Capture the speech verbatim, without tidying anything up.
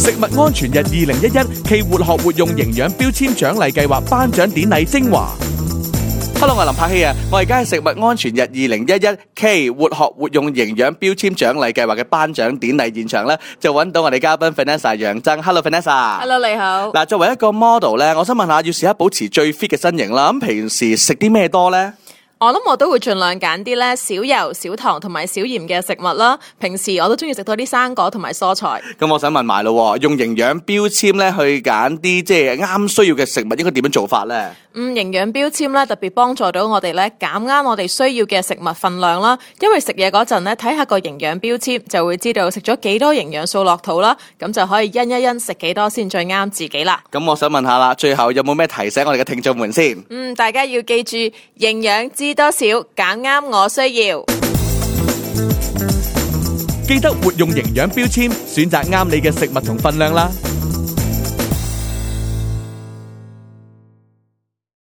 食物安全日二零一一暨活學活用營養標籤獎勵計劃頒獎典禮精華。Hello， 我係林柏希啊！我而家係食物安全日二零一一暨活學活用營養標籤獎勵計劃嘅頒獎典禮現場咧，就揾到我哋嘉賓 Vanessa 楊錚。Hello，Vanessa。 Hello， 你好。 嗱，作為一個 model 咧，我想問下，要試下保持最 fit 嘅身形啦。咁平時食啲咩多咧？ 我諗我都會盡量揀啲咧少油、少糖同埋少鹽嘅食物啦。平時我都中意食多啲生果同埋蔬菜。 咁我想問埋咯，用營養標籤咧去揀啲即係啱需要嘅食物，應該點樣做法咧？ 嗯，營養標籤咧特別幫助到我哋咧減啱我哋需要嘅食物分量啦。因為食嘢嗰陣咧睇下個營養標籤就會知道食咗幾多營養素落肚啦，咁就可以因一因食幾多先最啱自己啦。 咁我想問下啦，最後有冇咩提醒我哋嘅聽眾們先？ 嗯，大家要記住營養知多少，揀啱我需要。 記得活用營養標籤，選擇啱你嘅食物同分量啦。